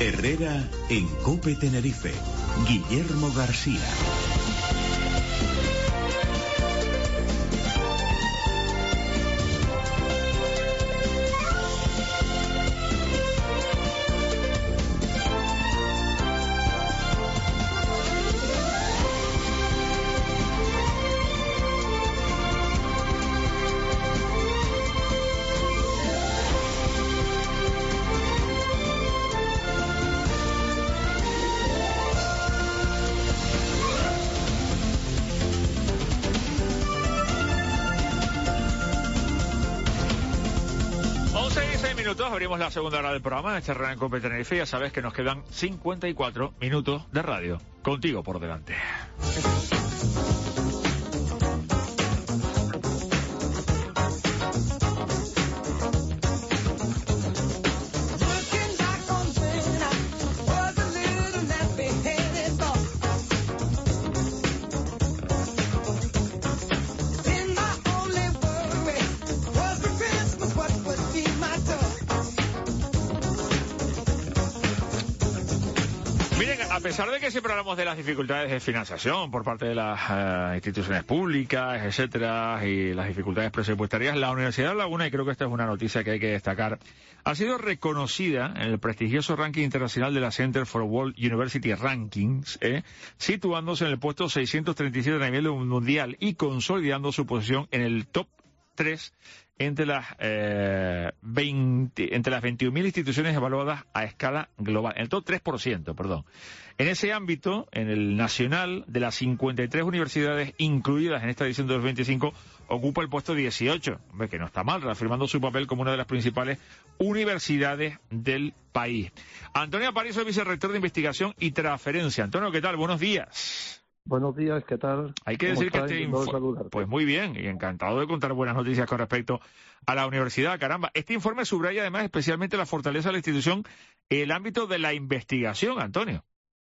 Herrera en COPE Tenerife. Guillermo García. Abrimos la segunda hora del programa de Herrera en COPE Tenerife. Ya sabes que nos quedan 54 minutos de radio contigo por delante. A pesar de que siempre hablamos de las dificultades de financiación por parte de las instituciones públicas, etcétera, y las dificultades presupuestarias, la Universidad de La Laguna, y creo que esta es una noticia que hay que destacar, ha sido reconocida en el prestigioso ranking internacional de la Center for World University Rankings, situándose en el puesto 637 a nivel mundial y consolidando su posición en el top 3 entre las 21.000 instituciones evaluadas a escala global, en el top 3%, perdón. En ese ámbito, en el nacional, de las 53 universidades incluidas en esta edición de 2025, ocupa el puesto 18, que no está mal, reafirmando su papel como una de las principales universidades del país. Antonio Aparicio, vicerrector de Investigación y Transferencia. Antonio, ¿qué tal? Buenos días. Buenos días, ¿qué tal? Hay que decir que este informe, pues muy bien, y encantado de contar buenas noticias con respecto a la universidad, caramba. Este informe subraya además especialmente la fortaleza de la institución en el ámbito de la investigación, Antonio.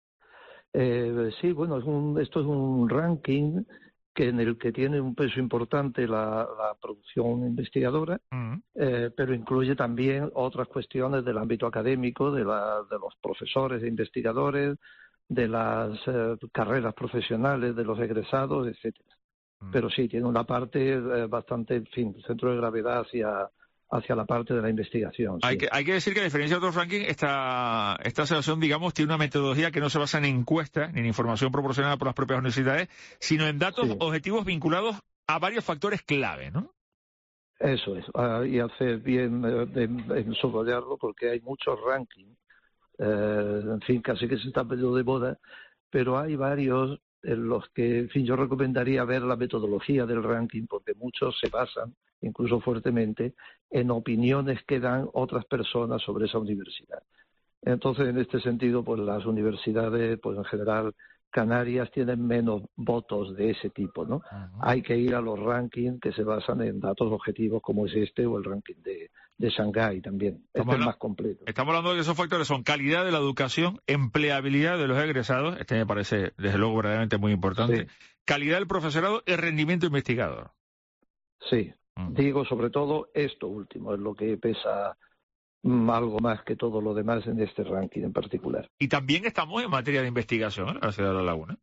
Sí, bueno, esto es un ranking en el que tiene un peso importante la producción investigadora, pero incluye también otras cuestiones del ámbito académico, de los profesores e investigadores, de las carreras profesionales, de los egresados, etcétera. Pero sí, tiene una parte bastante, en fin, centro de gravedad hacia la parte de la investigación. Hay Sí. que decir que a diferencia de otros rankings, esta asociación, digamos, tiene una metodología que no se basa en encuestas ni en información proporcionada por las propias universidades, sino en datos objetivos vinculados a varios factores clave, ¿no? Eso es, y hace bien en subrayarlo porque hay muchos rankings, en fin, casi que se está perdiendo de moda, pero hay varios en los que, en fin, yo recomendaría ver la metodología del ranking porque muchos se basan, incluso fuertemente, en opiniones que dan otras personas sobre esa universidad. Entonces, en este sentido, pues las universidades, pues en general, Canarias tienen menos votos de ese tipo, ¿no? Hay que ir a los rankings que se basan en datos objetivos como es este o el ranking de Shanghái también. Este es más completo. Estamos hablando de que esos factores son calidad de la educación, empleabilidad de los egresados, este me parece desde luego verdaderamente muy importante, calidad del profesorado y rendimiento investigador. Sí, digo sobre todo esto último, es lo que pesa algo más que todo lo demás en este ranking en particular. Y también estamos en materia de investigación en la ciudad de La Laguna.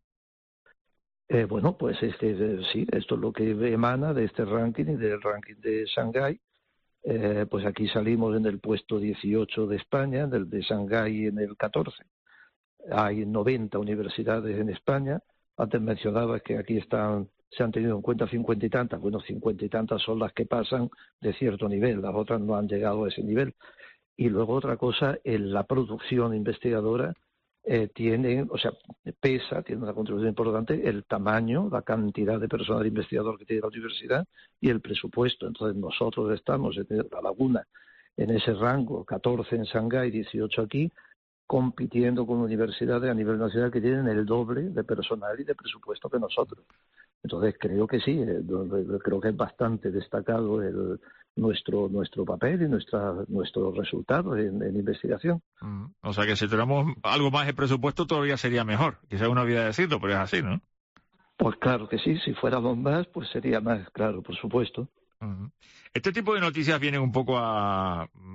Bueno, pues sí, esto es lo que emana de este ranking y del ranking de Shanghái. Pues aquí salimos en el puesto 18 de España, del de Shanghái en el 14. Hay 90 universidades en España. Antes mencionaba que aquí se han tenido en cuenta 50 y tantas. Bueno, 50 y tantas son las que pasan de cierto nivel, las otras no han llegado a ese nivel. Y luego otra cosa, en la producción investigadora tiene una contribución importante el tamaño, la cantidad de personal investigador que tiene la universidad y el presupuesto. Entonces nosotros estamos en La Laguna en ese rango, 14 en Shanghái, 18 aquí, compitiendo con universidades a nivel nacional que tienen el doble de personal y de presupuesto que nosotros. Entonces creo que sí, creo que es bastante destacado nuestro papel y nuestros resultados en investigación. O sea que si tuviéramos algo más de presupuesto todavía sería mejor. Quizá una olvida decirlo, pero es así, ¿no? Pues claro que sí, si fuéramos más, pues sería más, claro, por supuesto. Este tipo de noticias vienen un poco a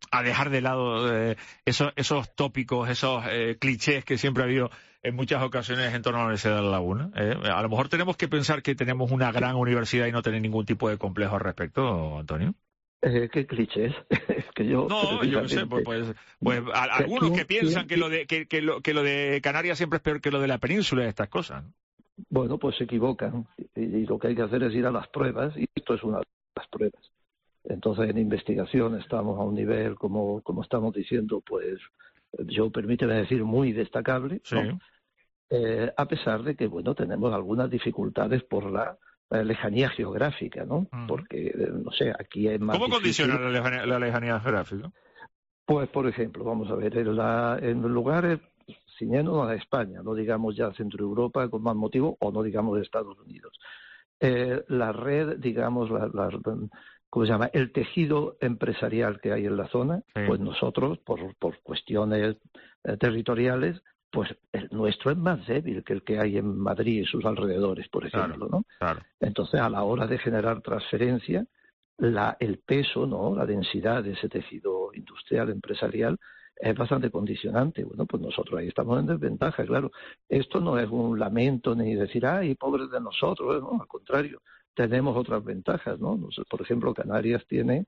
a dejar de lado esos tópicos, esos clichés que siempre ha habido en muchas ocasiones en torno a la Universidad de La Laguna. A lo mejor tenemos que pensar que tenemos una gran universidad y no tener ningún tipo de complejo al respecto, Antonio. ¿Qué clichés? Que yo, no, yo no sé, algunos que piensan que lo de Canarias siempre es peor que lo de la península y estas cosas, ¿no? Bueno, pues se equivocan y lo que hay que hacer es ir a las pruebas, y esto es una de las pruebas. Entonces, en investigación estamos a un nivel, como estamos diciendo, pues yo permíteme decir, muy destacable, sí. ¿no? A pesar de que, bueno, tenemos algunas dificultades por la lejanía geográfica, ¿no? Porque, no sé, aquí es más ¿Cómo difícil. condiciona la lejanía geográfica? Pues, por ejemplo, vamos a ver, en lugares ciñéndonos a España, no digamos ya Centro Europa con más motivo, o no digamos de Estados Unidos. La red, digamos, ¿cómo se llama? El tejido empresarial que hay en la zona, sí. Pues nosotros, por cuestiones territoriales, pues el nuestro es más débil que el que hay en Madrid y sus alrededores, por ejemplo, ¿no? Claro. Entonces, a la hora de generar transferencia, el peso, ¿no? La densidad de ese tejido industrial, empresarial, es bastante condicionante. Bueno, pues nosotros ahí estamos en desventaja, claro. Esto no es un lamento ni decir, ¡ay, pobres de nosotros! No, al contrario, tenemos otras ventajas, ¿no? Por ejemplo, Canarias tiene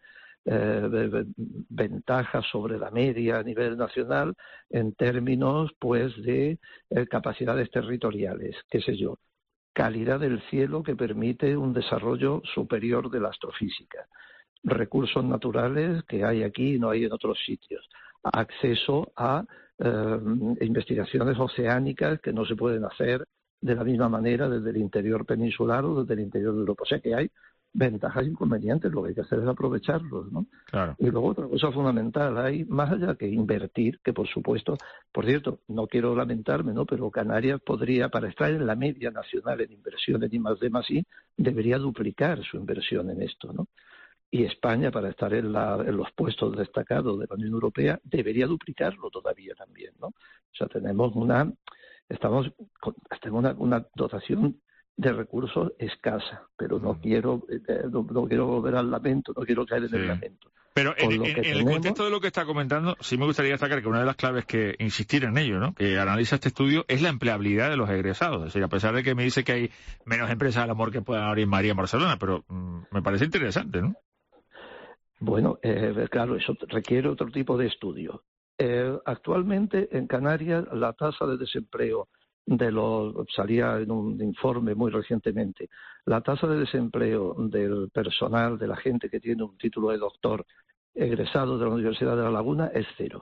ventajas sobre la media a nivel nacional en términos, pues, de capacidades territoriales, qué sé yo, calidad del cielo que permite un desarrollo superior de la astrofísica, recursos naturales que hay aquí y no hay en otros sitios, acceso a investigaciones oceánicas que no se pueden hacer de la misma manera desde el interior peninsular o desde el interior de Europa. O sea que hay ventajas e inconvenientes, lo que hay que hacer es aprovecharlos, ¿no? Claro. Y luego otra cosa fundamental, hay más allá que invertir, que por supuesto, por cierto, no quiero lamentarme, ¿no? Pero Canarias podría, para estar en la media nacional en inversiones y más I, debería duplicar su inversión en esto, ¿no? Y España, para estar en los puestos destacados de la Unión Europea, debería duplicarlo todavía también, ¿no? O sea, tenemos una dotación de recursos escasa, pero no quiero volver al lamento, no quiero caer en el lamento. Pero en el contexto de lo que está comentando, sí me gustaría destacar que una de las claves que insistir en ello, ¿no? Que analiza este estudio, es la empleabilidad de los egresados. Es decir, a pesar de que me dice que hay menos empresas al amor que puedan abrir en Madrid y en Barcelona, pero me parece interesante, ¿no? Bueno, claro, eso requiere otro tipo de estudio. Actualmente en Canarias la tasa de desempleo salía en un informe muy recientemente, la tasa de desempleo del personal, de la gente que tiene un título de doctor egresado de la Universidad de La Laguna es 0.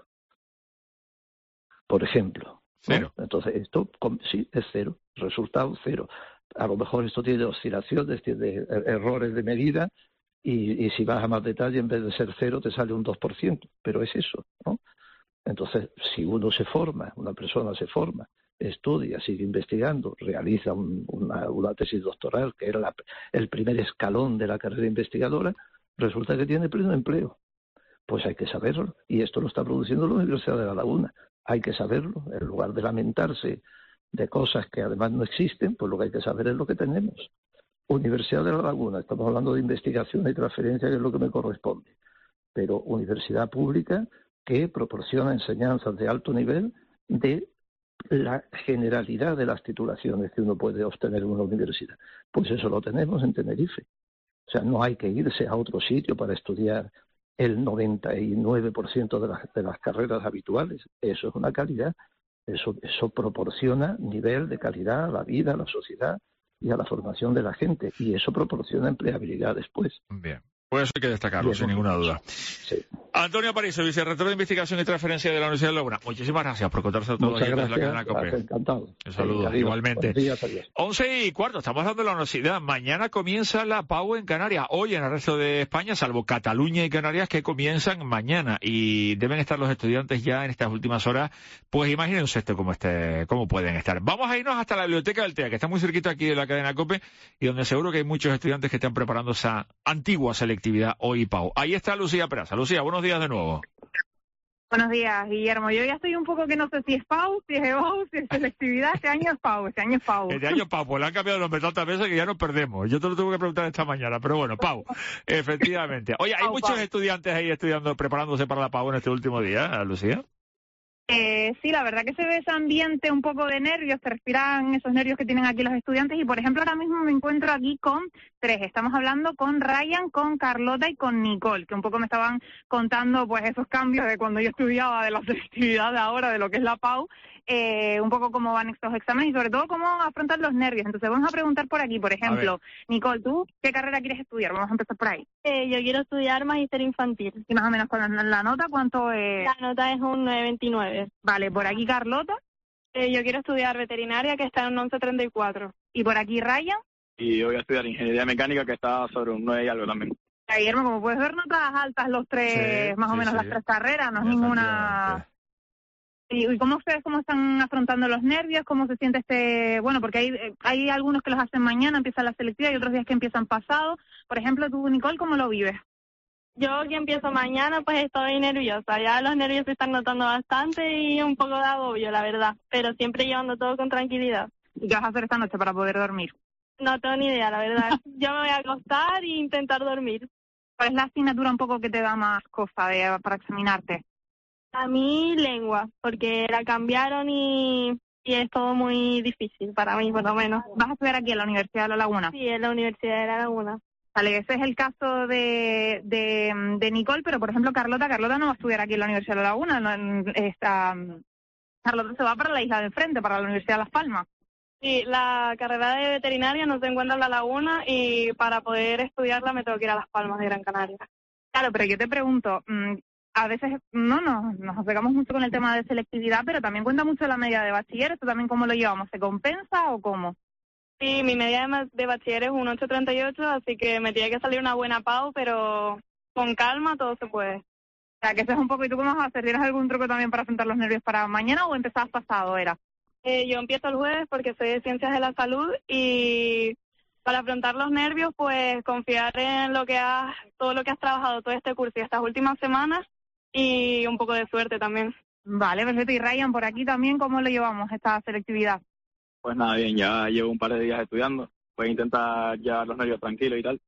Por ejemplo. ¿0? ¿No? Entonces, esto sí es 0, resultado 0. A lo mejor esto tiene oscilaciones, tiene errores de medida, y si vas a más detalle, en vez de ser 0, te sale un 2%, pero es eso, ¿no? Entonces, si una persona se forma, estudia, sigue investigando, realiza una tesis doctoral, que era el primer escalón de la carrera investigadora, resulta que tiene pleno empleo. Pues hay que saberlo, y esto lo está produciendo la Universidad de La Laguna. Hay que saberlo, en lugar de lamentarse de cosas que además no existen, pues lo que hay que saber es lo que tenemos. Universidad de La Laguna, estamos hablando de investigación y transferencia, que es lo que me corresponde, pero universidad pública que proporciona enseñanzas de alto nivel de la generalidad de las titulaciones que uno puede obtener en una universidad. Pues eso lo tenemos en Tenerife. O sea, no hay que irse a otro sitio para estudiar el 99% de las carreras habituales. Eso es una calidad. Eso proporciona nivel de calidad a la vida, a la sociedad y a la formación de la gente. Y eso proporciona empleabilidad después. Bien. Pues eso hay que destacarlo, sin ninguna duda. Sí. Antonio Aparicio, vicerrector de Investigación y Transferencia de la Universidad de La Laguna. Muchísimas gracias por contarse todo Muchas gracias, de la cadena COPE. Encantado. Un saludo, igualmente. Buenos días, adiós. 11:15, estamos hablando de la universidad. Mañana comienza la PAU en Canarias. Hoy en el resto de España, salvo Cataluña y Canarias, que comienzan mañana. Y deben estar los estudiantes ya en estas últimas horas. Pues imagínense cómo pueden estar. Vamos a irnos hasta la biblioteca del TEA, que está muy cerquita aquí de la cadena COPE, y donde seguro que hay muchos estudiantes que están preparando esa antigua selectividad hoy PAU. Ahí está Lucía Peraza. Lucía, buenos días de nuevo. Buenos días, Guillermo. Yo ya estoy un poco que no sé si es PAU, si es EBAU, si es selectividad. Este año es PAU. Este año es PAU, pues le han cambiado los nombres tantas veces que ya nos perdemos. Yo te lo tuve que preguntar esta mañana, pero bueno, PAU, efectivamente. Oye, ¿hay muchos estudiantes ahí estudiando, preparándose para la PAU en este último día, Lucía? Sí, la verdad que se ve ese ambiente un poco de nervios, se respiran esos nervios que tienen aquí los estudiantes y, por ejemplo, ahora mismo me encuentro aquí con 3. Estamos hablando con Ryan, con Carlota y con Nicole, que un poco me estaban contando pues esos cambios de cuando yo estudiaba, de la selectividad de ahora, de lo que es la PAU, un poco cómo van estos exámenes y sobre todo cómo afrontar los nervios. Entonces vamos a preguntar por aquí, por ejemplo, Nicole, ¿tú qué carrera quieres estudiar? Vamos a empezar por ahí. Yo quiero estudiar Magister Infantil. Y más o menos con la nota, ¿cuánto es? La nota es un 9,29. Vale, por aquí Carlota. Yo quiero estudiar veterinaria, que está en un 11,34. Y por aquí Ryan. Y yo voy a estudiar ingeniería mecánica, que está sobre un 9 y algo también. Guillermo, como puedes ver, notas altas los tres, sí, más o menos las 3 carreras, no es ninguna... ¿Y cómo ustedes están afrontando los nervios? ¿Cómo se siente bueno, porque hay algunos que los hacen mañana, empieza la selectividad, y otros días que empiezan pasado. Por ejemplo, tú, Nicole, ¿cómo lo vives? Yo que empiezo mañana, pues estoy nerviosa. Ya los nervios se están notando bastante y un poco de agobio, la verdad. Pero siempre llevando todo con tranquilidad. ¿Y qué vas a hacer esta noche para poder dormir? No tengo ni idea, la verdad. Yo me voy a acostar e intentar dormir. ¿Cuál es la asignatura un poco que te da más cosa para examinarte? A mí, lengua, porque la cambiaron y es todo muy difícil para mí, por lo menos. ¿Vas a estudiar aquí en la Universidad de La Laguna? Sí, en la Universidad de La Laguna. Vale, ese es el caso de Nicole, pero por ejemplo Carlota no va a estudiar aquí en la Universidad de La Laguna. Carlota se va para la isla de enfrente, para la Universidad de Las Palmas. Sí, la carrera de veterinaria no se encuentra en La Laguna y para poder estudiarla me tengo que ir a Las Palmas de Gran Canaria. Claro, pero yo te pregunto, a veces nos pegamos mucho con el tema de selectividad, pero también cuenta mucho la media de bachiller. ¿Esto también cómo lo llevamos? ¿Se compensa o cómo? Sí, mi media de bachiller es un 8,38, así que me tiene que salir una buena PAU, pero con calma todo se puede. O sea, que ese es un poco. ¿Y tú cómo vas a hacer? ¿Tienes algún truco también para afrontar los nervios para mañana o empezabas pasado, era? Yo empiezo el jueves porque soy de Ciencias de la Salud y para afrontar los nervios, pues confiar en todo lo que has trabajado todo este curso y estas últimas semanas y un poco de suerte también. Vale, perfecto. Y Ryan, por aquí también, ¿cómo lo llevamos esta selectividad? Pues nada, bien, ya llevo un par de días estudiando. Voy a intentar llevar los nervios tranquilos y tal.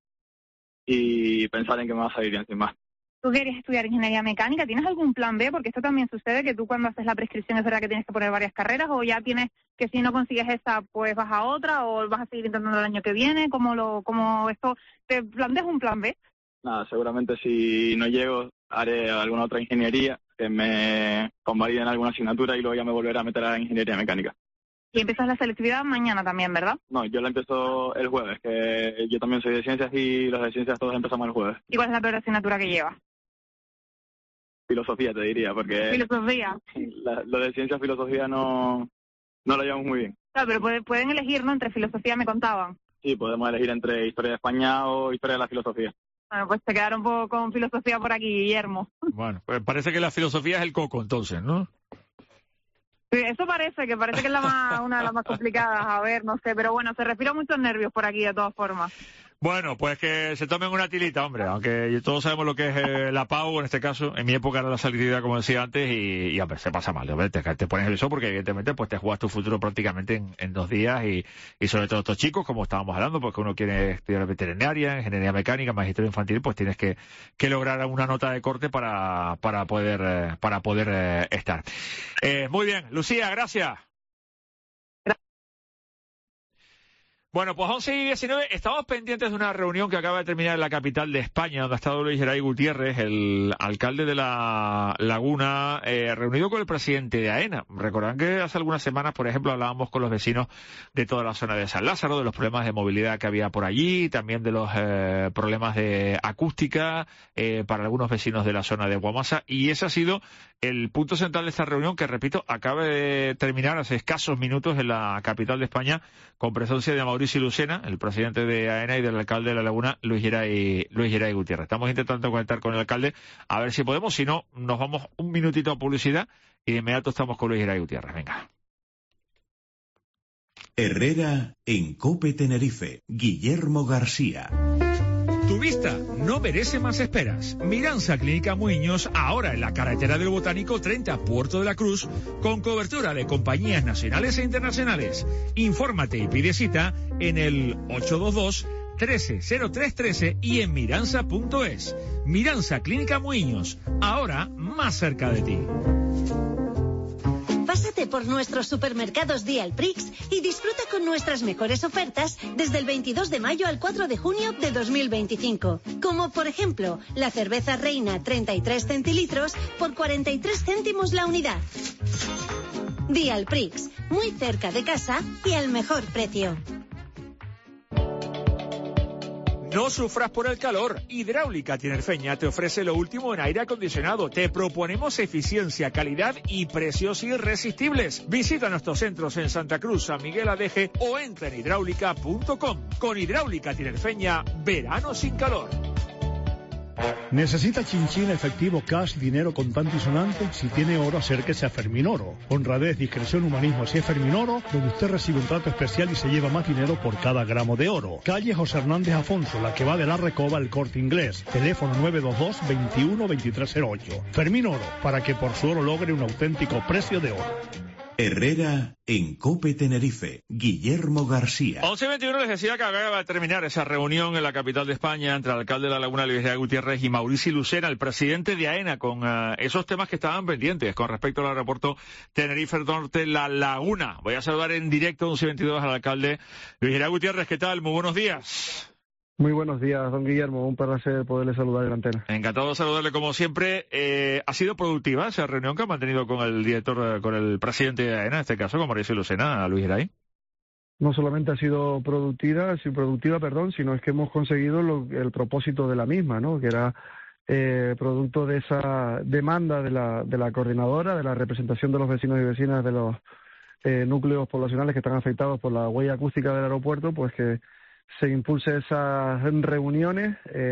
Y pensar en que me va a salir bien, sin más. ¿Tú querías estudiar ingeniería mecánica? ¿Tienes algún plan B? Porque esto también sucede, que tú cuando haces la prescripción es verdad que tienes que poner varias carreras, o ya tienes que si no consigues esa, pues vas a otra, o vas a seguir intentando el año que viene. ¿Cómo esto te planteas un plan B? Nada, seguramente si no llego haré alguna otra ingeniería que me convalide en alguna asignatura y luego ya me volveré a meter a ingeniería mecánica. Y empiezas la selectividad mañana también, ¿verdad? No, yo la empiezo el jueves, que yo también soy de ciencias y los de ciencias todos empezamos el jueves. ¿Y cuál es la peor asignatura que llevas? Filosofía, te diría, porque... ¿Filosofía? Lo de ciencias, filosofía no lo llevamos muy bien. Claro, pero pueden elegir, ¿no? Entre filosofía me contaban. Sí, podemos elegir entre historia de España o historia de la filosofía. Bueno, pues te quedaron un poco con filosofía por aquí, Guillermo. Bueno, pues parece que la filosofía es el coco, entonces, ¿no? Sí, eso parece que es una de las más complicadas, a ver, no sé, pero bueno, se respiran muchos nervios por aquí de todas formas. Bueno, pues que se tomen una tilita, hombre, aunque todos sabemos lo que es la PAU, en este caso, en mi época era la selectividad, como decía antes, y hombre, se pasa mal, hombre, te pones nervioso porque evidentemente pues te juegas tu futuro prácticamente en 2 días y sobre todo estos chicos, como estábamos hablando, porque uno quiere estudiar veterinaria, ingeniería mecánica, magisterio infantil, pues tienes que lograr una nota de corte para poder estar. Muy bien, Lucía, gracias. Bueno, pues 11:19, estamos pendientes de una reunión que acaba de terminar en la capital de España, donde ha estado Luis Geray Gutiérrez, el alcalde de La Laguna, reunido con el presidente de AENA. Recordarán que hace algunas semanas, por ejemplo, hablábamos con los vecinos de toda la zona de San Lázaro, de los problemas de movilidad que había por allí, también de los problemas de acústica para algunos vecinos de la zona de Guamasa, y ese ha sido el punto central de esta reunión que, repito, acaba de terminar hace escasos minutos en la capital de España, con presencia de Mauricio Lucena, el presidente de AENA, y del alcalde de La Laguna, Luis Geray Gutiérrez. Estamos intentando conectar con el alcalde, a ver si podemos, si no, nos vamos un minutito a publicidad y de inmediato estamos con Luis Geray Gutiérrez. Venga. Herrera en COPE Tenerife, Guillermo García. Tu vista no merece más esperas. Miranza Clínica Muiños, ahora en la carretera del Botánico 30, Puerto de la Cruz, con cobertura de compañías nacionales e internacionales. Infórmate y pide cita en el 822-130313 y en miranza.es. Miranza Clínica Muiños, ahora más cerca de ti. Pásate por nuestros supermercados Dialprix y disfruta con nuestras mejores ofertas desde el 22 de mayo al 4 de junio de 2025. Como por ejemplo, la cerveza Reina 33 centilitros por 43 céntimos la unidad. Dialprix, muy cerca de casa y al mejor precio. No sufras por el calor. Hidráulica Tinerfeña te ofrece lo último en aire acondicionado. Te proponemos eficiencia, calidad y precios irresistibles. Visita nuestros centros en Santa Cruz, San Miguel Adeje o entra en hidráulica.com. Con Hidráulica Tinerfeña, verano sin calor. ¿Necesita chinchín, efectivo, cash, dinero contante y sonante? Si tiene oro, acérquese a Fermín Oro. Honradez, discreción, humanismo, así es Fermín Oro, donde usted recibe un trato especial y se lleva más dinero por cada gramo de oro. Calle José Hernández Afonso, la que va de la Recoba al Corte Inglés. Teléfono 922-21-2308. Fermín Oro, para que por su oro logre un auténtico precio de oro. Herrera en Cope Tenerife. Guillermo García. 11:21 les decía que acaba de terminar esa reunión en la capital de España entre el alcalde de La Laguna, Luis Geray Gutiérrez, y Maurici Lucena, el presidente de AENA, con esos temas que estaban pendientes con respecto al aeropuerto Tenerife Norte La Laguna. Voy a saludar en directo 11:22 al alcalde Luis Geray Gutiérrez. ¿Qué tal? Muy buenos días. Muy buenos días, don Guillermo. Un placer poderle saludar en la antena. Encantado de saludarle como siempre. ¿Ha sido productiva esa reunión que ha mantenido con el director, con el presidente de AENA, en este caso, con Maurici Lucena, Luis Geray? No solamente ha sido productiva, sino es que hemos conseguido el propósito de la misma, ¿no? Que era producto de esa demanda de la coordinadora, de la representación de los vecinos y vecinas de los núcleos poblacionales que están afectados por la huella acústica del aeropuerto, pues que se impulse esas reuniones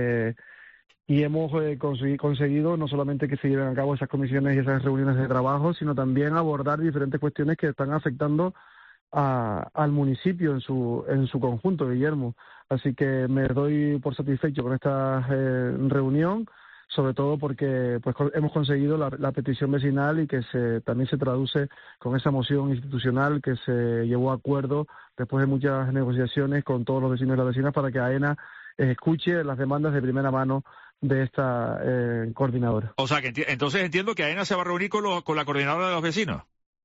y hemos conseguido no solamente que se lleven a cabo esas comisiones y esas reuniones de trabajo, sino también abordar diferentes cuestiones que están afectando al municipio en su conjunto, Guillermo. Así que me doy por satisfecho con esta reunión, sobre todo porque pues hemos conseguido la petición vecinal y que también se traduce con esa moción institucional que se llevó a acuerdo después de muchas negociaciones con todos los vecinos y las vecinas para que AENA escuche las demandas de primera mano de esta coordinadora. O sea, que entonces entiendo que AENA se va a reunir con la coordinadora de los vecinos.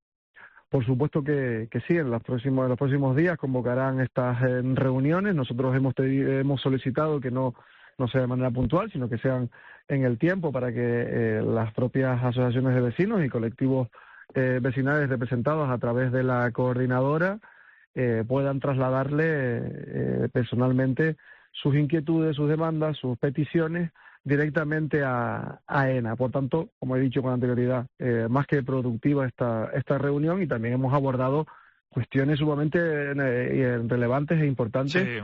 Por supuesto que sí, en los próximos días convocarán estas reuniones. Nosotros hemos solicitado que no sea de manera puntual, sino que sean en el tiempo para que las propias asociaciones de vecinos y colectivos vecinales representados a través de la coordinadora puedan trasladarle personalmente sus inquietudes, sus demandas, sus peticiones directamente a AENA. Por tanto, como he dicho con anterioridad, más que productiva esta reunión, y también hemos abordado cuestiones sumamente relevantes e importantes. Sí.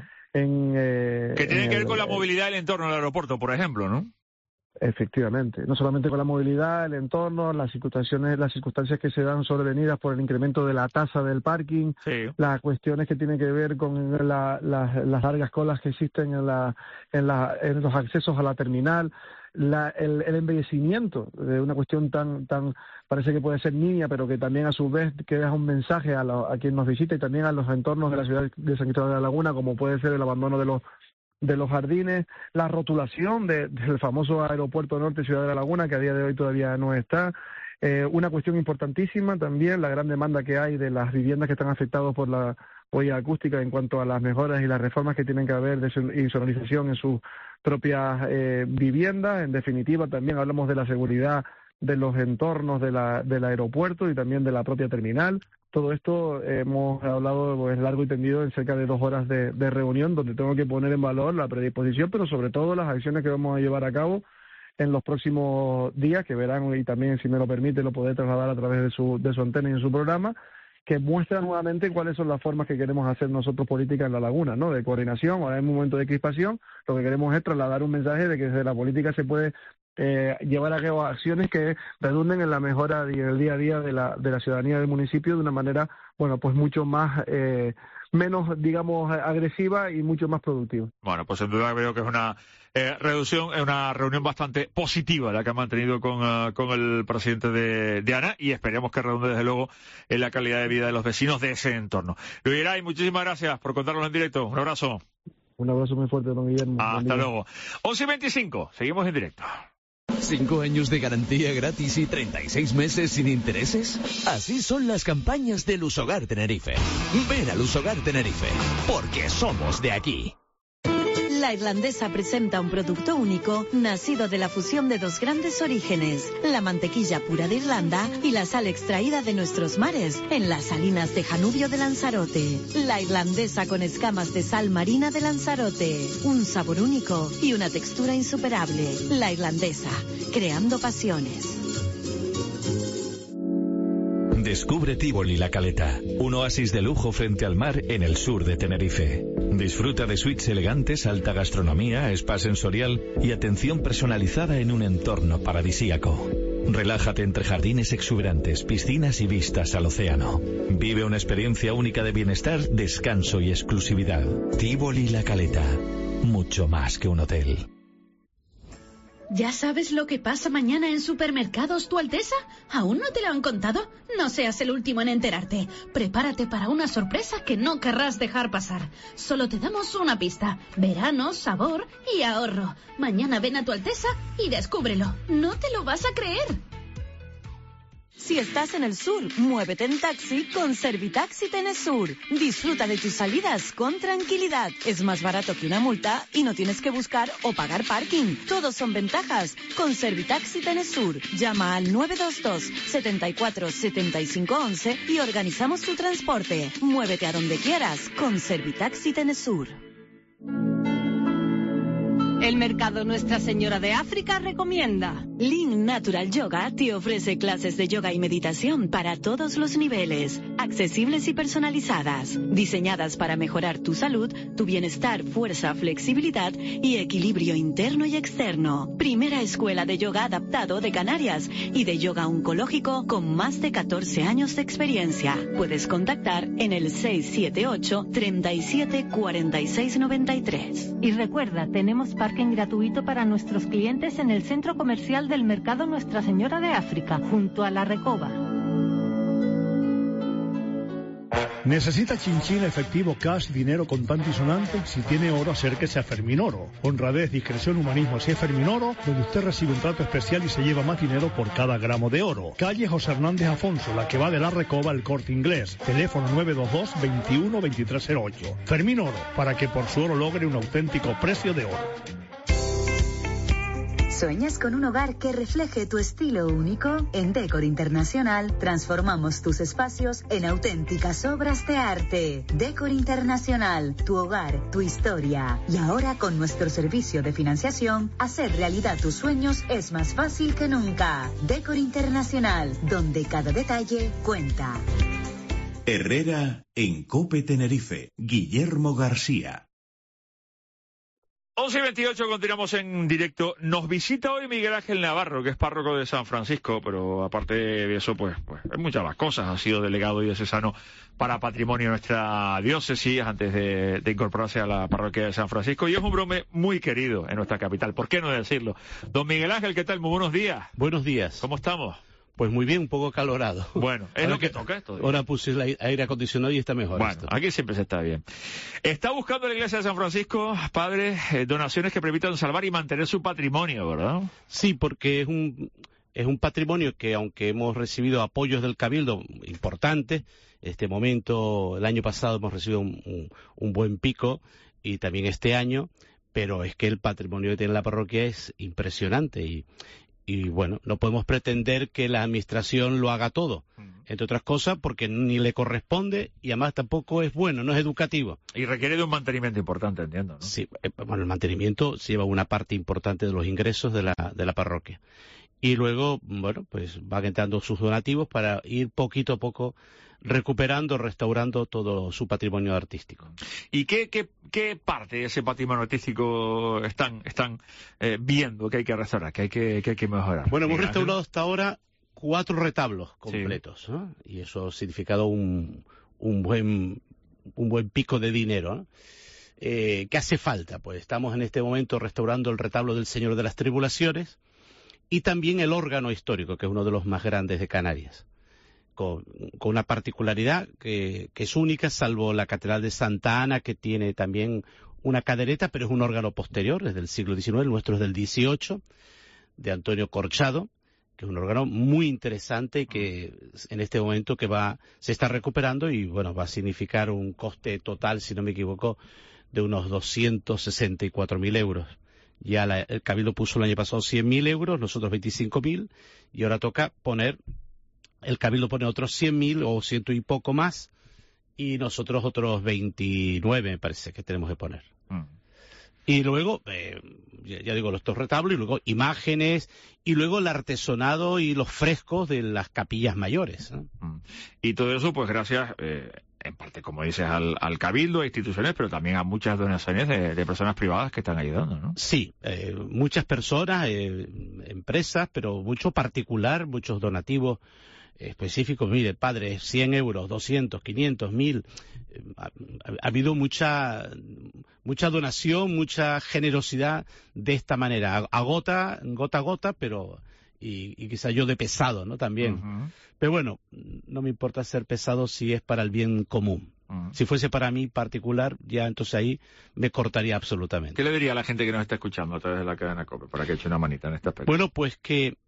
Que tienen que ver con la movilidad del entorno del aeropuerto, por ejemplo, ¿no? Efectivamente, no solamente con la movilidad, el entorno, las circunstancias que se dan sobrevenidas por el incremento de la tasa del parking, sí, las cuestiones que tienen que ver con las largas colas que existen en los accesos a la terminal, el embellecimiento de una cuestión tan parece que puede ser niña, pero que también a su vez que deja un mensaje a quien nos visita y también a los entornos de la ciudad de San Cristóbal de la Laguna, como puede ser el abandono de los jardines, la rotulación del famoso aeropuerto norte Ciudad de la Laguna, que a día de hoy todavía no está. Una cuestión importantísima también, la gran demanda que hay de las viviendas que están afectadas por la huella acústica en cuanto a las mejoras y las reformas que tienen que haber de insonorización en sus propias viviendas. En definitiva, también hablamos de la seguridad de los entornos del aeropuerto y también de la propia terminal. Todo esto hemos hablado pues, largo y tendido en cerca de 2 horas de reunión, donde tengo que poner en valor la predisposición, pero sobre todo las acciones que vamos a llevar a cabo en los próximos días, que verán, y también, si me lo permite, lo podré trasladar a través de su antena y en su programa, que muestra nuevamente cuáles son las formas que queremos hacer nosotros política en La Laguna, ¿no? De coordinación. Ahora en un momento de crispación, lo que queremos es trasladar un mensaje de que desde la política se puede llevar a cabo acciones que redunden en la mejora y en el día a día de la ciudadanía del municipio de una manera, bueno, pues mucho más digamos, agresiva y mucho más productiva. Bueno, pues sin duda veo que es una reunión bastante positiva la que ha mantenido con el presidente de ANA, y esperemos que redunde desde luego en la calidad de vida de los vecinos de ese entorno. Luis Geray, muchísimas gracias por contarnos en directo. Un abrazo. Un abrazo muy fuerte, don Guillermo. Hasta luego. 11:25, seguimos en directo. 5 años de garantía gratis y 36 meses sin intereses. Así son las campañas de Lusogar Tenerife. Ven a Lusogar Tenerife, porque somos de aquí. La Irlandesa presenta un producto único nacido de la fusión de dos grandes orígenes, la mantequilla pura de Irlanda y la sal extraída de nuestros mares en las salinas de Janubio de Lanzarote. La Irlandesa con escamas de sal marina de Lanzarote, un sabor único y una textura insuperable. La Irlandesa, creando pasiones. Descubre Tívoli La Caleta, un oasis de lujo frente al mar en el sur de Tenerife. Disfruta de suites elegantes, alta gastronomía, spa sensorial y atención personalizada en un entorno paradisíaco. Relájate entre jardines exuberantes, piscinas y vistas al océano. Vive una experiencia única de bienestar, descanso y exclusividad. Tívoli La Caleta, mucho más que un hotel. ¿Ya sabes lo que pasa mañana en Supermercados Tu Alteza? ¿Aún no te lo han contado? No seas el último en enterarte. Prepárate para una sorpresa que no querrás dejar pasar. Solo te damos una pista. Verano, sabor y ahorro. Mañana ven a Tu Alteza y descúbrelo. No te lo vas a creer. Si estás en el sur, muévete en taxi con Servitaxi Tenesur. Disfruta de tus salidas con tranquilidad. Es más barato que una multa y no tienes que buscar o pagar parking. Todos son ventajas con Servitaxi Tenesur. Llama al 922 74 75 11 y organizamos tu transporte. Muévete a donde quieras con Servitaxi Tenesur. El Mercado Nuestra Señora de África recomienda. Lean Natural Yoga te ofrece clases de yoga y meditación para todos los niveles, accesibles y personalizadas, diseñadas para mejorar tu salud, tu bienestar, fuerza, flexibilidad y equilibrio interno y externo. Primera escuela de yoga adaptado de Canarias y de yoga oncológico con más de 14 años de experiencia. Puedes contactar en el 678 37 46 93. Y recuerda, tenemos parking gratuito para nuestros clientes en el centro comercial del Mercado Nuestra Señora de África, junto a la Recoba. ¿Necesita chinchín, efectivo, cash, dinero contante y sonante? Si tiene oro, acérquese a Ferminoro. Honradez, discreción, humanismo. Si es Ferminoro, donde usted recibe un trato especial y se lleva más dinero por cada gramo de oro. Calle José Hernández Afonso, la que va de la Recoba al Corte Inglés. Teléfono 922 21 2308. Ferminoro, para que por su oro logre un auténtico precio de oro. ¿Sueñas con un hogar que refleje tu estilo único? En Decor Internacional transformamos tus espacios en auténticas obras de arte. Decor Internacional, tu hogar, tu historia. Y ahora con nuestro servicio de financiación, hacer realidad tus sueños es más fácil que nunca. Decor Internacional, donde cada detalle cuenta. Herrera en COPE Tenerife. Guillermo García. 11:28, continuamos en directo. Nos visita hoy Miguel Ángel Navarro, que es párroco de San Francisco, pero aparte de eso, pues hay muchas más cosas. Ha sido delegado diocesano para patrimonio de nuestra diócesis antes de incorporarse a la parroquia de San Francisco, y es un hombre muy querido en nuestra capital. ¿Por qué no decirlo? Don Miguel Ángel, ¿qué tal? Muy buenos días. Buenos días. ¿Cómo estamos? Pues muy bien, un poco acalorado. Bueno, es lo que toca esto. Ahora puse el aire acondicionado y está mejor. Bueno, esto. aquí siempre se está bien. Está buscando la Iglesia de San Francisco, padre, donaciones que permitan salvar y mantener su patrimonio, ¿verdad? Sí, porque es un patrimonio que, aunque hemos recibido apoyos del Cabildo importantes, este momento, el año pasado hemos recibido un buen pico, y también este año, pero es que el patrimonio que tiene la parroquia es impresionante y bueno, no podemos pretender que la administración lo haga todo, entre otras cosas porque ni le corresponde y además tampoco es bueno, no es educativo. Y requiere de un mantenimiento importante, entiendo, ¿no? Sí, bueno, el mantenimiento lleva una parte importante de los ingresos de la parroquia. Y luego, bueno, pues van entrando sus donativos para ir poquito a poco recuperando, restaurando todo su patrimonio artístico. ¿Y qué parte de ese patrimonio artístico están viendo que hay que restaurar, que hay que mejorar? Bueno, hemos restaurado hasta ahora 4 retablos completos, sí, ¿no? Y eso ha significado un un buen pico de dinero, ¿no? ¿Qué hace falta? Pues estamos en este momento restaurando el retablo del Señor de las Tribulaciones y también el órgano histórico, que es uno de los más grandes de Canarias, con una particularidad que es única, salvo la Catedral de Santa Ana, que tiene también una cadereta, pero es un órgano posterior, es del siglo XIX, el nuestro es del XVIII, de Antonio Corchado, que es un órgano muy interesante y que en este momento se está recuperando y bueno, va a significar un coste total, si no me equivoco, de unos 264.000 euros. Ya el Cabildo puso el año pasado 100.000 euros, nosotros 25.000, y ahora toca el Cabildo pone otros 100.000 o ciento y poco más, y nosotros otros 29 me parece que tenemos que poner. Y luego, ya digo, los dos retablos, y luego imágenes, y luego el artesonado y los frescos de las capillas mayores, ¿no? Y todo eso, pues gracias, en parte, como dices, al Cabildo, a instituciones, pero también a muchas donaciones de personas privadas que están ayudando, ¿no? Sí, muchas personas, empresas, pero mucho particular, muchos donativos específicos. Mire, padre, 100 euros, 200, 500, 1.000. Ha habido mucha donación, mucha generosidad de esta manera, gota a gota, pero y quizá yo de pesado, ¿no? También. Pero bueno, no me importa ser pesado si es para el bien común. Si fuese para mí particular, ya entonces ahí me cortaría absolutamente. ¿Qué le diría a la gente que nos está escuchando a través de la cadena COPE para que eche una manita en este aspecto? Bueno, pues que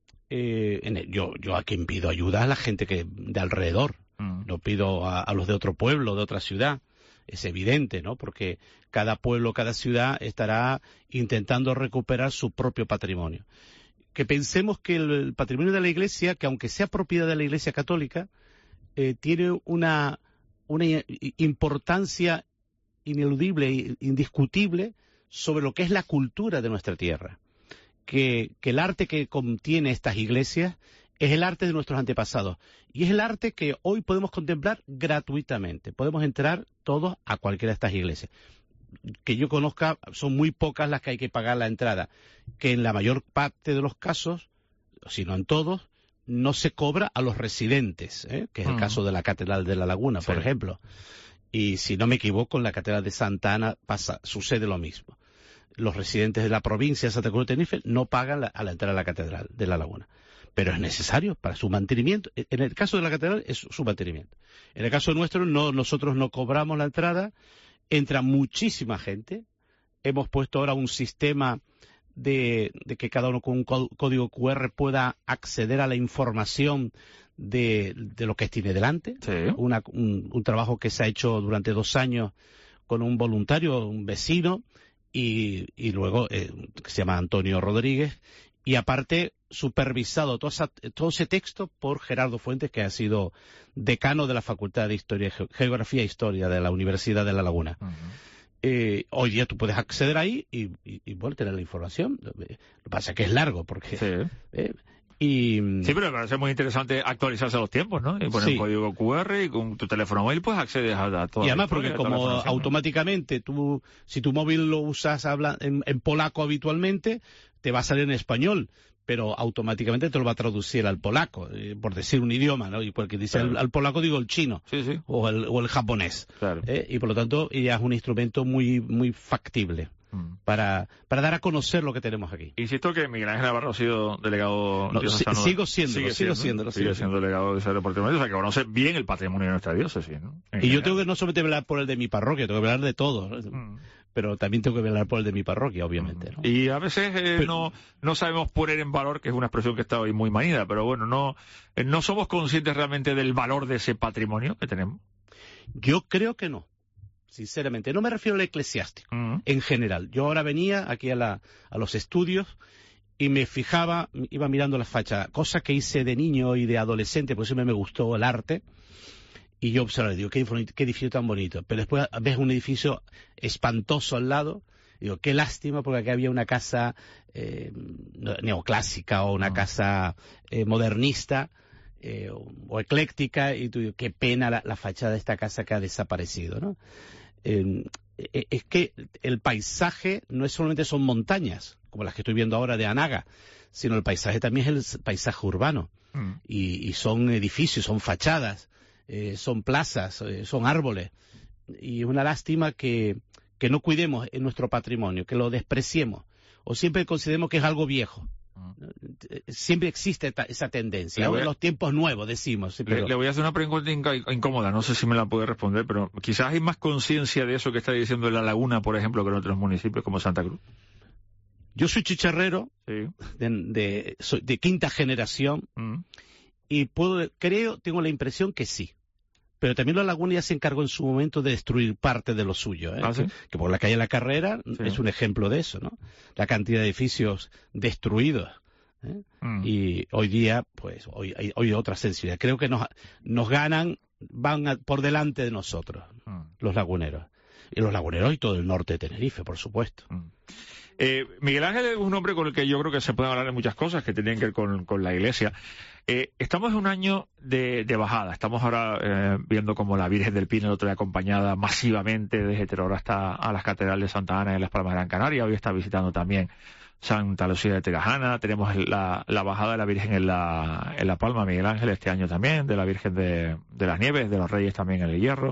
yo a quien pido ayuda a la gente de alrededor. No pido a los de otro pueblo, de otra ciudad. Es evidente, ¿no? Porque cada pueblo, cada ciudad estará intentando recuperar su propio patrimonio. Que pensemos que el patrimonio de la Iglesia, que aunque sea propiedad de la Iglesia Católica, tiene una importancia ineludible, indiscutible, sobre lo que es la cultura de nuestra tierra. Que el arte que contiene estas iglesias es el arte de nuestros antepasados. Y es el arte que hoy podemos contemplar gratuitamente. Podemos entrar todos a cualquiera de estas iglesias. Que yo conozca, son muy pocas las que hay que pagar la entrada. Que en la mayor parte de los casos, si no en todos, no se cobra a los residentes, que es el caso de la Catedral de la Laguna, por ejemplo. Y si no me equivoco, en la Catedral de Santa Ana sucede lo mismo. Los residentes de la provincia de Santa Cruz de Tenerife no pagan a la entrada a la Catedral de la Laguna. Pero es necesario para su mantenimiento. En el caso de la Catedral es su mantenimiento. En el caso nuestro, nosotros no cobramos la entrada, entra muchísima gente. Hemos puesto ahora un sistema de que cada uno con un código QR pueda acceder a la información de lo que tiene delante. Sí. Un trabajo que se ha hecho durante 2 años con un voluntario, un vecino, y luego que se llama Antonio Rodríguez, y aparte supervisado todo ese texto por Gerardo Fuentes, que ha sido decano de la Facultad de Geografía e Historia de la Universidad de La Laguna. Hoy día tú puedes acceder ahí y bueno, tener la información. Lo que pasa es que es largo, porque... Sí, pero me parece muy interesante actualizarse a los tiempos, ¿no? Y poner un código QR y con tu teléfono móvil pues accedes a todo. Y además porque como automáticamente si tu móvil lo usas en polaco habitualmente, te va a salir en español, pero automáticamente te lo va a traducir al polaco, por decir un idioma, ¿no? Y porque dice al polaco digo el chino, o el japonés. Claro. Y por lo tanto ya es un instrumento muy, muy factible. Para dar a conocer lo que tenemos aquí. Insisto que Miguel Ángel Navarro ha sido delegado... sigo siendo delegado de ese departamento, o sea que conoce bien el patrimonio de nuestra diócesis, ¿no? Y yo tengo que no solamente velar por el de mi parroquia, tengo que velar de todos, pero también tengo que velar por el de mi parroquia, obviamente, ¿no? Y a veces no sabemos poner en valor, que es una expresión que está hoy muy manida, pero bueno, no somos conscientes realmente del valor de ese patrimonio que tenemos. Yo creo que no. Sinceramente, no me refiero al eclesiástico, en general. Yo ahora venía aquí a los estudios y me fijaba, iba mirando la fachada, cosa que hice de niño y de adolescente, porque siempre me gustó el arte, y yo observaba, digo, qué edificio tan bonito. Pero después ves un edificio espantoso al lado, digo, qué lástima, porque aquí había una casa neoclásica o una casa modernista, o ecléctica, y tú dices, qué pena la fachada de esta casa que ha desaparecido, ¿no? Es que el paisaje no es solamente son montañas, como las que estoy viendo ahora de Anaga, sino el paisaje también es el paisaje urbano, y son edificios, son fachadas, son plazas, son árboles, y es una lástima que no cuidemos en nuestro patrimonio, que lo despreciemos, o siempre consideremos que es algo viejo. Siempre existe esa tendencia. Ahora en los tiempos nuevos decimos. Sí, pero... le voy a hacer una pregunta incómoda, no sé si me la puede responder, pero quizás hay más conciencia de eso que está diciendo en La Laguna, por ejemplo, que en otros municipios como Santa Cruz. Yo soy chicharrero, sí, soy de quinta generación, y tengo la impresión que sí. Pero también La Laguna ya se encargó en su momento de destruir parte de lo suyo, ¿eh? ¿Sí? Que por la calle La Carrera es un ejemplo de eso, ¿no? La cantidad de edificios destruidos, ¿eh? Y hoy día, pues, hoy hay otra sensibilidad. Creo que nos ganan, por delante de nosotros, los laguneros. Y los laguneros y todo el norte de Tenerife, por supuesto. Miguel Ángel es un hombre con el que yo creo que se pueden hablar de muchas cosas que tienen que ver con la Iglesia. Estamos en un año de bajada. Estamos ahora viendo como la Virgen del Pino el otro día acompañada masivamente desde Teror hasta a las catedrales de Santa Ana y Las Palmas de Gran Canaria. Hoy está visitando también Santa Lucía de Tirajana. Tenemos la bajada de la Virgen en la Palma, Miguel Ángel, este año también, de la Virgen de las Nieves, de los Reyes también en el Hierro.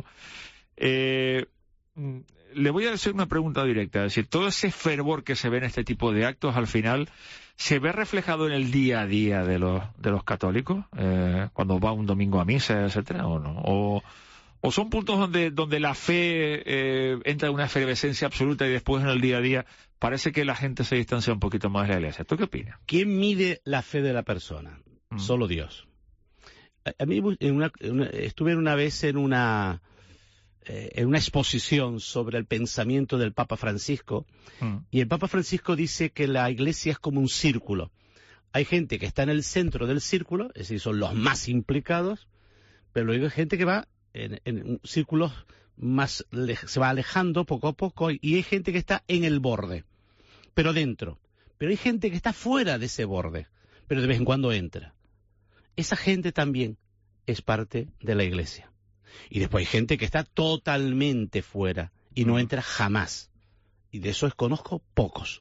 Le voy a hacer una pregunta directa, es decir, todo ese fervor que se ve en este tipo de actos, al final, ¿se ve reflejado en el día a día de los católicos? Cuando va un domingo a misa, etcétera, ¿o no? ¿O son puntos donde la fe entra en una efervescencia absoluta y después en el día a día parece que la gente se distancia un poquito más de la Iglesia? ¿Tú qué opinas? ¿Quién mide la fe de la persona? Solo Dios. A mí estuve una vez en una exposición sobre el pensamiento del Papa Francisco, y el Papa Francisco dice que la Iglesia es como un círculo. Hay gente que está en el centro del círculo, es decir, son los más implicados, pero luego hay gente que va en círculos más, se va alejando poco a poco, y hay gente que está en el borde, pero dentro. Pero hay gente que está fuera de ese borde, pero de vez en cuando entra. Esa gente también es parte de la Iglesia. Y después hay gente que está totalmente fuera y no entra jamás. Y de esos conozco pocos.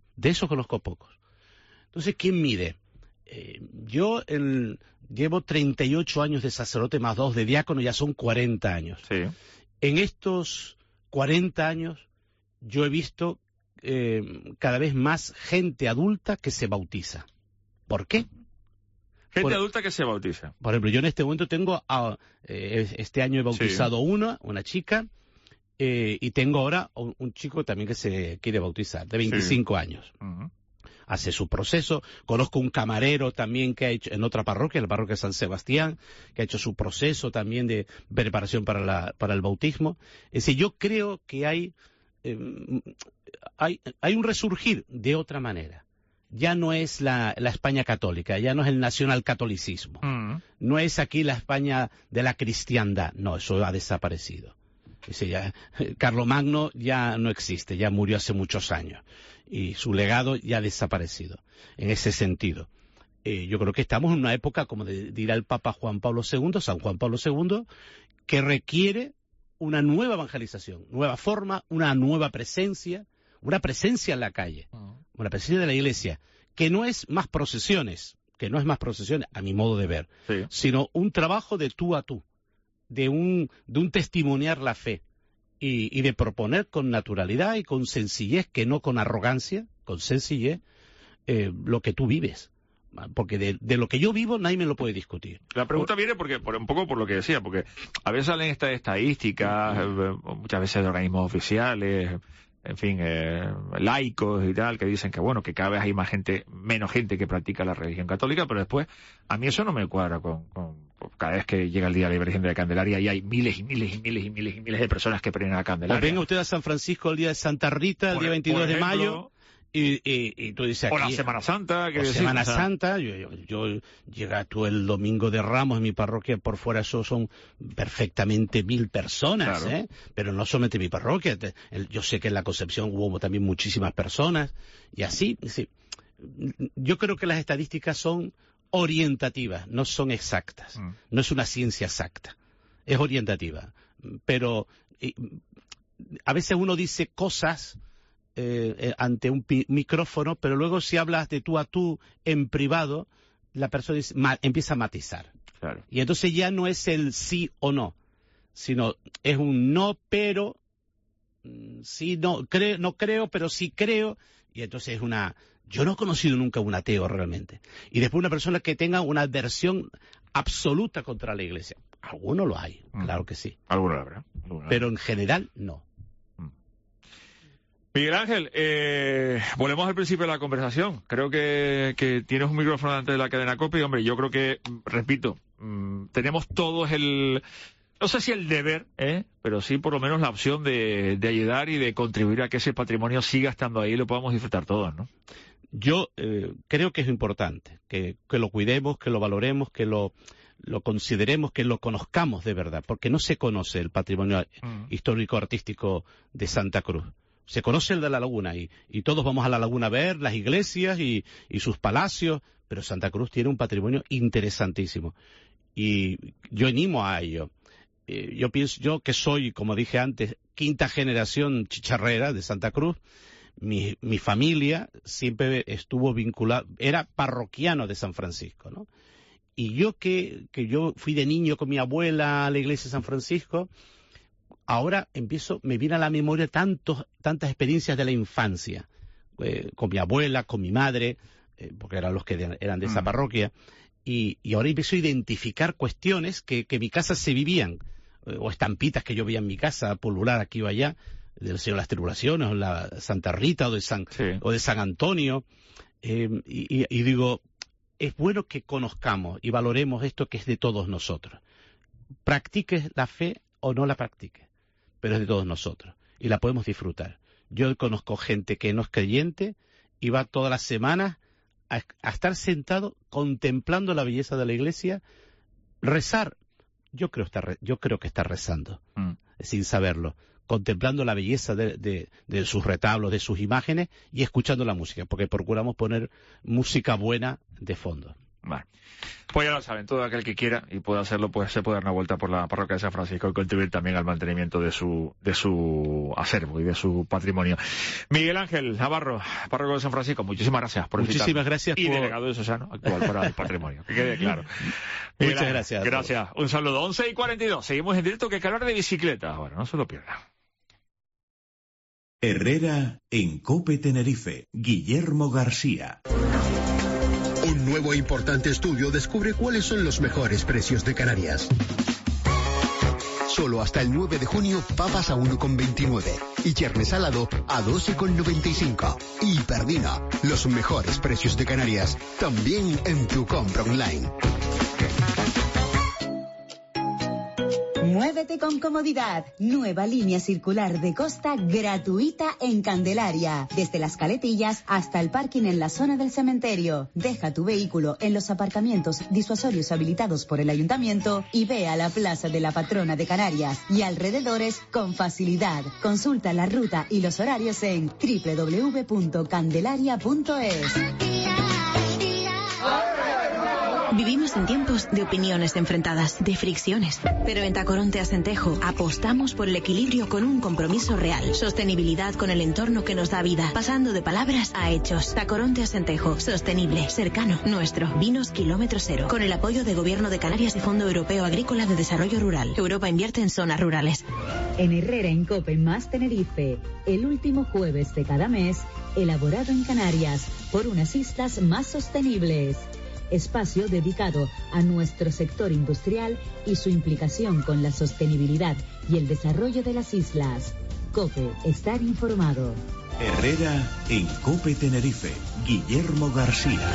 Entonces, ¿quién mide? Yo llevo 38 años de sacerdote más 2 de diácono, ya son 40 años. Sí. En estos 40 años yo he visto cada vez más gente adulta que se bautiza. ¿Por qué? Gente adulta que se bautiza. Por ejemplo, yo en este momento tengo, este año he bautizado una chica, y tengo ahora un chico también que se quiere bautizar, de 25 años. Hace su proceso. Conozco un camarero también que ha hecho, en otra parroquia, la parroquia de San Sebastián, que ha hecho su proceso también de preparación para el bautismo. Es decir, yo creo que hay un resurgir de otra manera. Ya no es la España católica, ya no es el nacionalcatolicismo, no es aquí la España de la cristiandad, no, eso ha desaparecido. Carlomagno ya no existe, ya murió hace muchos años, y su legado ya ha desaparecido, en ese sentido. Yo creo que estamos en una época, como dirá el Papa San Juan Pablo II, que requiere una nueva evangelización, nueva forma, una nueva presencia, una presencia en la calle, una presencia de la Iglesia, que no es más procesiones, a mi modo de ver, sino un trabajo de tú a tú, de un testimoniar la fe, y de proponer con naturalidad y con sencillez, que no con arrogancia, con sencillez, lo que tú vives. Porque de lo que yo vivo nadie me lo puede discutir. La pregunta viene un poco por lo que decía, porque a veces salen estas estadísticas, muchas veces de organismos oficiales, en fin, laicos y tal, que dicen que bueno, que cada vez hay menos gente que practica la religión católica, pero después a mí eso no me cuadra con cada vez que llega el día de la Virgen de la Candelaria y hay miles y miles y miles y miles y miles de personas que prenden la Candelaria. O venga usted a San Francisco el día de Santa Rita, el día 22 de mayo, y tú dices aquí... O la Semana Santa. Semana Santa, yo llega tú el domingo de Ramos en mi parroquia, por fuera eso son perfectamente 1000 personas, claro. Pero no solamente en mi parroquia, yo sé que en la Concepción hubo también muchísimas personas, y así, sí. Yo creo que las estadísticas son orientativas, no son exactas, no es una ciencia exacta, es orientativa, pero a veces uno dice cosas ante un micrófono, pero luego si hablas de tú a tú en privado, la persona empieza a matizar. Claro. Y entonces ya no es el sí o no, sino es un no, pero, sí, no creo, pero sí creo, y entonces es una... Yo no he conocido nunca un ateo realmente. Y después una persona que tenga una adversión absoluta contra la Iglesia. Algunos lo hay, claro que sí. Algunos lo habrá. Pero en general, no. Miguel Ángel, volvemos al principio de la conversación. Creo que tienes un micrófono delante de la cadena COPE y, hombre, yo creo que, repito, tenemos todos no sé si el deber, pero sí por lo menos la opción de ayudar y de contribuir a que ese patrimonio siga estando ahí y lo podamos disfrutar todos, ¿no? Yo creo que es importante que lo cuidemos, que lo valoremos, que lo consideremos, que lo conozcamos de verdad, porque no se conoce el patrimonio histórico-artístico de Santa Cruz. Se conoce el de la Laguna y todos vamos a la Laguna a ver las iglesias y sus palacios, pero Santa Cruz tiene un patrimonio interesantísimo y yo animo a ello. Yo que soy, como dije antes, quinta generación chicharrera de Santa Cruz, mi familia siempre estuvo vinculada, era parroquiano de San Francisco, ¿no? Y yo que yo fui de niño con mi abuela a la iglesia de San Francisco, ahora me viene a la memoria tantas experiencias de la infancia, con mi abuela, con mi madre, porque eran los que eran de esa parroquia, y ahora empiezo a identificar cuestiones que en mi casa se vivían, o estampitas que yo veía en mi casa, pulular aquí o allá, del Señor de las Tribulaciones, o la Santa Rita, o de San Antonio, y digo, es bueno que conozcamos y valoremos esto que es de todos nosotros. Practiques la fe o no la practiques, pero es de todos nosotros, y la podemos disfrutar. Yo conozco gente que no es creyente, y va todas las semanas a estar sentado contemplando la belleza de la iglesia, rezar. Yo creo que está rezando, sin saberlo, contemplando la belleza de sus retablos, de sus imágenes y escuchando la música, porque procuramos poner música buena de fondo. Vale. Pues ya lo saben, todo aquel que quiera y pueda hacerlo, pues se puede dar una vuelta por la parroquia de San Francisco y contribuir también al mantenimiento de su acervo y de su patrimonio. Miguel Ángel Navarro, párroco de San Francisco, muchísimas gracias por visitarnos. Muchísimas gracias y delegado de Sosano, actual para el patrimonio, que quede claro. Muchas Ángel, gracias. Gracias, un saludo. 11:42, seguimos en directo, que hay que hablar de bicicleta. Bueno, no se lo pierda. Herrera en COPE Tenerife, Guillermo García. Un nuevo e importante estudio descubre cuáles son los mejores precios de Canarias. Solo hasta el 9 de junio, papas a 1,29 y carne salado a 12,95. Y Perdina, los mejores precios de Canarias, también en tu compra online. Muévete con comodidad. Nueva línea circular de costa gratuita en Candelaria. Desde las Caletillas hasta el parking en la zona del cementerio. Deja tu vehículo en los aparcamientos disuasorios habilitados por el ayuntamiento y ve a la Plaza de la Patrona de Canarias y alrededores con facilidad. Consulta la ruta y los horarios en www.candelaria.es. Vivimos en tiempos de opiniones enfrentadas, de fricciones. Pero en Tacoronte Acentejo apostamos por el equilibrio con un compromiso real. Sostenibilidad con el entorno que nos da vida, pasando de palabras a hechos. Tacoronte Acentejo, sostenible, cercano, nuestro. Vinos kilómetro cero. Con el apoyo de Gobierno de Canarias y Fondo Europeo Agrícola de Desarrollo Rural. Europa invierte en zonas rurales. En Herrera en COPE más Tenerife, el último jueves de cada mes, elaborado en Canarias por unas islas más sostenibles. Espacio dedicado a nuestro sector industrial y su implicación con la sostenibilidad y el desarrollo de las islas. COPE, estar informado. Herrera en COPE Tenerife, Guillermo García.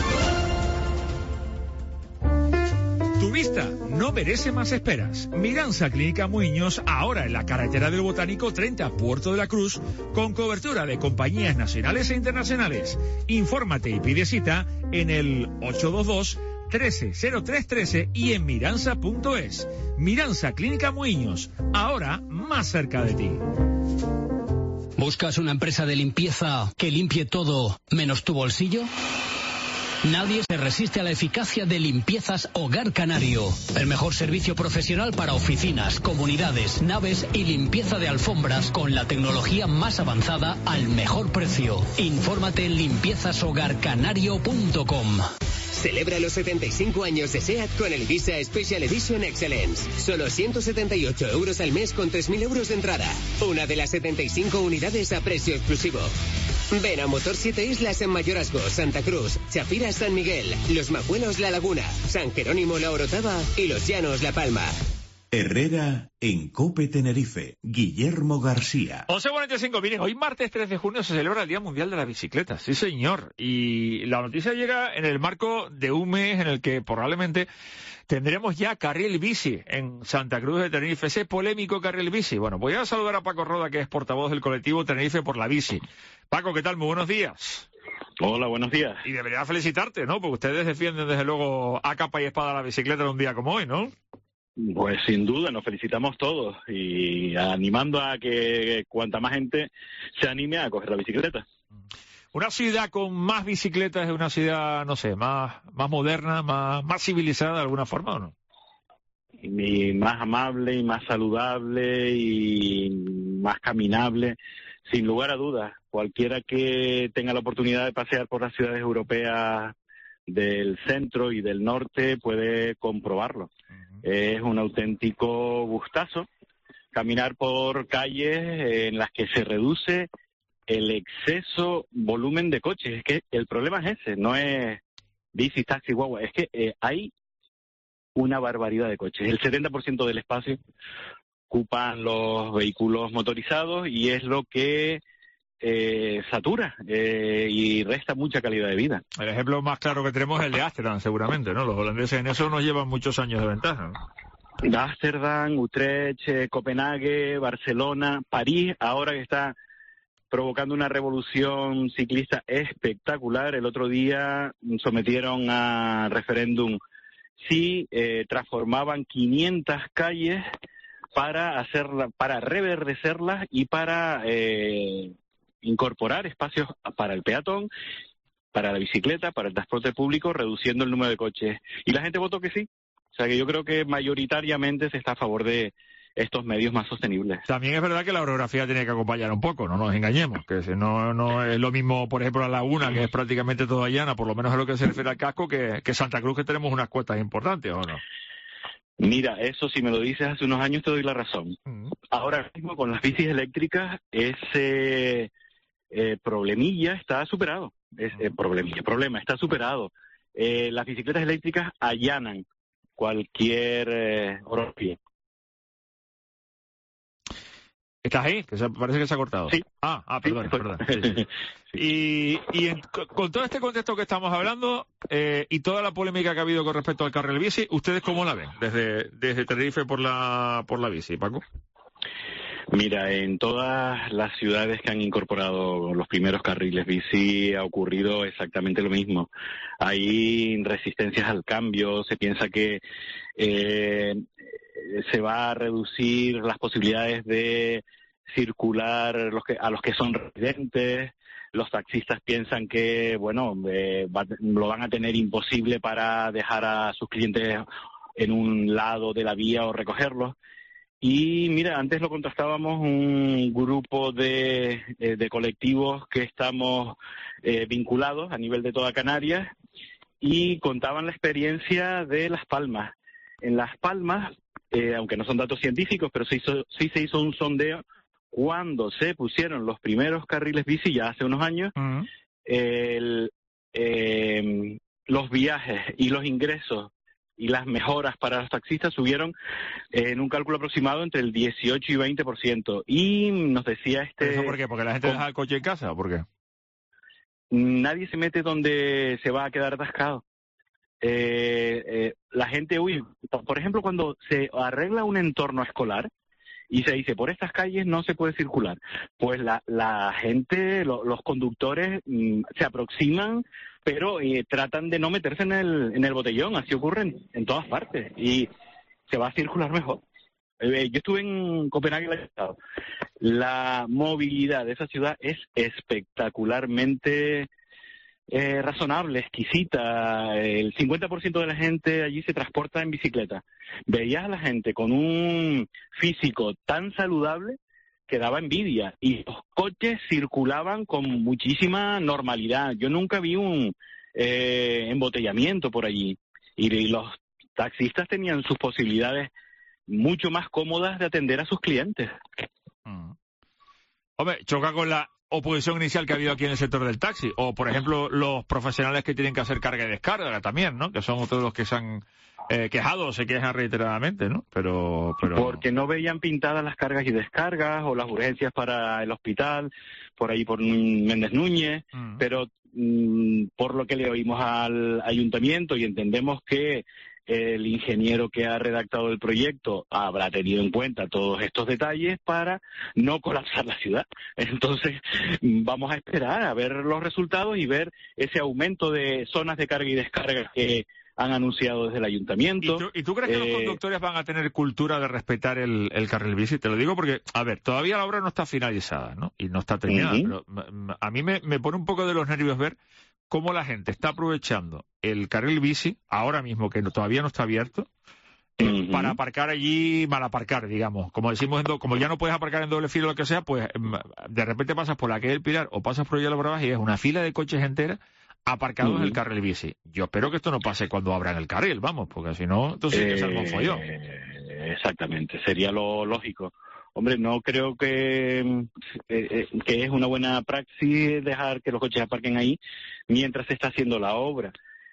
Tu vista no merece más esperas. Miranza Clínica Muiños, ahora en la carretera del Botánico 30, Puerto de la Cruz, con cobertura de compañías nacionales e internacionales. Infórmate y pide cita en el 822-130313 y en miranza.es. Miranza Clínica Muiños, ahora más cerca de ti. ¿Buscas una empresa de limpieza que limpie todo menos tu bolsillo? Nadie se resiste a la eficacia de Limpiezas Hogar Canario. El mejor servicio profesional para oficinas, comunidades, naves y limpieza de alfombras con la tecnología más avanzada al mejor precio. Infórmate en limpiezashogarcanario.com. Celebra los 75 años de SEAT con el Ibiza Special Edition Excellence. Solo 178 euros al mes con 3.000 euros de entrada. Una de las 75 unidades a precio exclusivo. Ven a Motor 7 Islas en Mayorazgo, Santa Cruz, Chafira, San Miguel, Los Majuelos, La Laguna, San Jerónimo, La Orotava y Los Llanos, La Palma. Herrera en COPE Tenerife. Guillermo García. 11:45. Miren, hoy martes 3 de junio se celebra el Día Mundial de la Bicicleta. Sí, señor. Y la noticia llega en el marco de un mes en el que probablemente tendremos ya carril bici en Santa Cruz de Tenerife. Ese polémico carril bici. Bueno, voy a saludar a Paco Roda, que es portavoz del colectivo Tenerife por la Bici. Paco, ¿qué tal? Muy buenos días. Hola, buenos días. Y debería felicitarte, ¿no? Porque ustedes defienden desde luego a capa y espada la bicicleta en un día como hoy, ¿no? Pues sin duda, nos felicitamos todos y animando a que cuanta más gente se anime a coger la bicicleta. Una ciudad con más bicicletas es una ciudad, no sé, más moderna, más civilizada de alguna forma, ¿o no? Y más amable y más saludable y más caminable, sin lugar a dudas. Cualquiera que tenga la oportunidad de pasear por las ciudades europeas del centro y del norte puede comprobarlo. Es un auténtico gustazo caminar por calles en las que se reduce el exceso volumen de coches. Es que el problema es ese, no es bici, taxi, guagua, es que hay una barbaridad de coches. El 70% del espacio ocupan los vehículos motorizados y es lo que satura y resta mucha calidad de vida. El ejemplo más claro que tenemos es el de Ámsterdam, seguramente, ¿no? Los holandeses en eso nos llevan muchos años de ventaja, ¿no? Ámsterdam, Utrecht, Copenhague, Barcelona, París, ahora que está provocando una revolución ciclista espectacular. El otro día sometieron a referéndum si transformaban 500 calles para reverdecerlas y para incorporar espacios para el peatón, para la bicicleta, para el transporte público, reduciendo el número de coches. Y la gente votó que sí. O sea que yo creo que mayoritariamente se está a favor de estos medios más sostenibles. También es verdad que la orografía tiene que acompañar un poco, no nos engañemos, que no es lo mismo, por ejemplo, la laguna, que es prácticamente toda llana, por lo menos en lo que se refiere al casco, que Santa Cruz, que tenemos unas cuestas importantes, ¿o no? Mira, eso si me lo dices hace unos años te doy la razón. Ahora mismo con las bicis eléctricas ese problemilla está superado. Problema está superado. Las bicicletas eléctricas allanan cualquier orografía. ¿Estás ahí? Que parece que se ha cortado. Sí. Perdón. Sí. Y con todo este contexto que estamos hablando y toda la polémica que ha habido con respecto al carril bici, ¿ustedes cómo la ven desde Tenerife por la bici, Paco? Mira, en todas las ciudades que han incorporado los primeros carriles bici ha ocurrido exactamente lo mismo. Hay resistencias al cambio, se piensa que se va a reducir las posibilidades de circular a los que son residentes. Los taxistas piensan que, lo van a tener imposible para dejar a sus clientes en un lado de la vía o recogerlos. Y mira, antes lo contrastábamos un grupo de colectivos que estamos vinculados a nivel de toda Canarias y contaban la experiencia de Las Palmas. En Las Palmas, aunque no son datos científicos, pero sí se hizo un sondeo cuando se pusieron los primeros carriles bici ya hace unos años. Los viajes y los ingresos y las mejoras para los taxistas subieron en un cálculo aproximado entre el 18 y 20%. Y nos decía ¿Eso por qué? ¿Porque la gente deja el coche en casa o por qué? Nadie se mete donde se va a quedar atascado. La gente huye. Por ejemplo, cuando se arregla un entorno escolar y se dice, por estas calles no se puede circular, pues la gente, los conductores se aproximan, pero tratan de no meterse en el botellón. Así ocurre en todas partes y se va a circular mejor. Yo estuve en Copenhague el año pasado. La movilidad de esa ciudad es espectacularmente razonable, exquisita. El 50% de la gente allí se transporta en bicicleta. Veías a la gente con un físico tan saludable que daba envidia, y los coches circulaban con muchísima normalidad. Yo nunca vi un embotellamiento por allí. Y los taxistas tenían sus posibilidades mucho más cómodas de atender a sus clientes. Hombre, choca con la oposición inicial que ha habido aquí en el sector del taxi, o por ejemplo los profesionales que tienen que hacer carga y descarga también, ¿no? Que son otros los que se han quejado o se quejan reiteradamente, ¿no? Pero porque no veían pintadas las cargas y descargas o las urgencias para el hospital, por ahí por Méndez Núñez, pero por lo que le oímos al ayuntamiento y entendemos que el ingeniero que ha redactado el proyecto habrá tenido en cuenta todos estos detalles para no colapsar la ciudad. Entonces, vamos a esperar a ver los resultados y ver ese aumento de zonas de carga y descarga que han anunciado desde el ayuntamiento. ¿Y tú crees que los conductores van a tener cultura de respetar el carril bici? Te lo digo porque, a ver, todavía la obra no está finalizada, ¿no? Y no está terminada, pero a mí me pone un poco de los nervios ver cómo la gente está aprovechando el carril bici, ahora mismo que todavía no está abierto, para aparcar allí, mal aparcar, digamos. Como decimos, como ya no puedes aparcar en doble fila o lo que sea, pues de repente pasas por la calle del Pilar o pasas por allá a la Bravas y es una fila de coches entera aparcados en el carril bici. Yo espero que esto no pase cuando abran el carril, vamos, porque si no, entonces sí que se arma un follón. Exactamente, sería lo lógico. Hombre, no creo que es una buena praxis dejar que los coches aparquen ahí mientras se está haciendo la obra.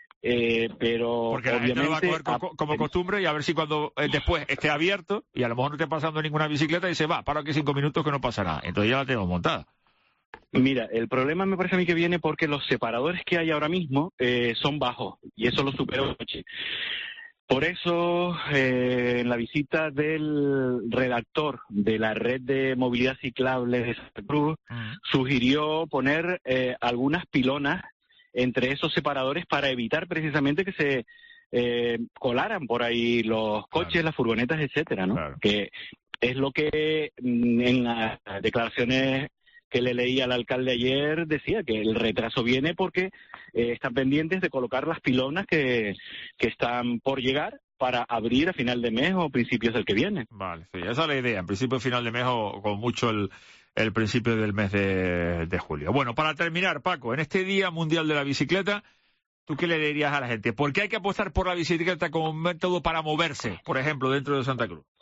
Pero porque la gente lo va a coger como costumbre y a ver si cuando después esté abierto y a lo mejor no esté pasando ninguna bicicleta y dice, paro aquí 5 minutos que no pasa nada. Entonces ya la tenemos montada. Mira, el problema me parece a mí que viene porque los separadores que hay ahora mismo son bajos y eso lo supera el coche. Por eso, en la visita del redactor de la red de movilidad ciclable de Santa Cruz, sugirió poner algunas pilonas entre esos separadores para evitar precisamente que se colaran por ahí los coches, las furgonetas, etcétera, ¿no? Que es lo que en las declaraciones que le leí al alcalde ayer decía, que el retraso viene porque están pendientes de colocar las pilonas que están por llegar para abrir a final de mes o principios del que viene. Vale, sí, esa es la idea, en principio final de mes o con mucho el principio del mes de julio. Bueno, para terminar, Paco, en este Día Mundial de la Bicicleta, ¿tú qué le dirías a la gente? ¿Por qué hay que apostar por la bicicleta como un método para moverse, por ejemplo, dentro de Santa Cruz?